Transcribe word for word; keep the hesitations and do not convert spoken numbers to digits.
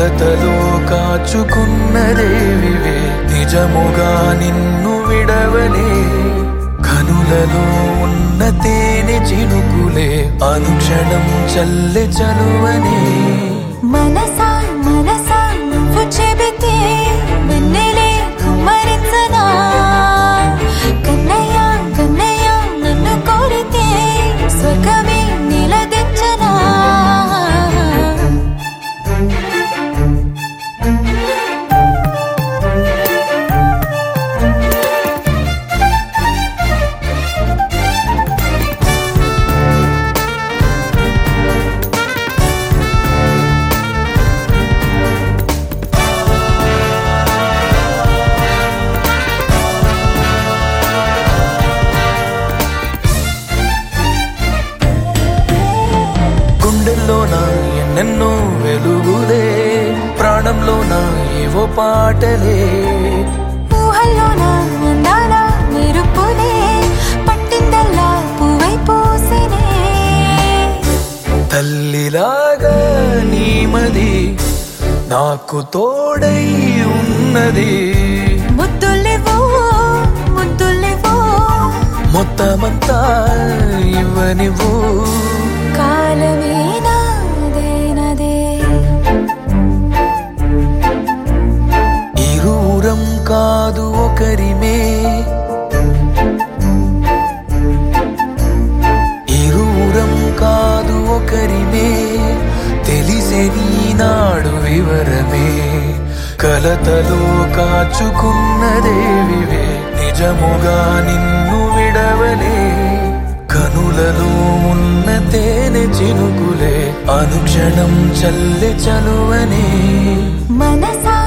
కలతలో కాచుకున్నదేవివే నిజముగా నిన్ను విడవలే కనులలో ఉన్న తేనె చినుకులే అనుక్షణం చల్లె చలువనే మనసా మనసా నువ్వు చెబితే వెన్నెలే కుమ్మరించనా కన్నయ్య కన్నయ్య నన్ను కోరితే స్వర్గమే నిలదించనా గుండెల్లోన ఎన్నెన్నో వెలుగులే ప్రాణంలోన ఏవో పాటలే ఊహల్లోన అందాల మెరుపులే పట్టిందల్లా పువ్వై పూసినే తల్లిలాగా నీమది నాకు తోడై ఉన్నది ముద్దులేవో ముద్దులేవో మొత్తమంతా ఇవ్వనివ్వు కాలమే నాదేనదే ఇరువురం కాదు ఒకరిమే ఇరువురం కాదు ఒకరిమే తెలిసే నీనాడు వివరమే కలతలో కాచుకున్నదేవివే నిజముగా నిన్ను విడవలే కనులలో ఉన్న తేనె చినుకులే అనుక్షణం చల్లె చలువనే మనసా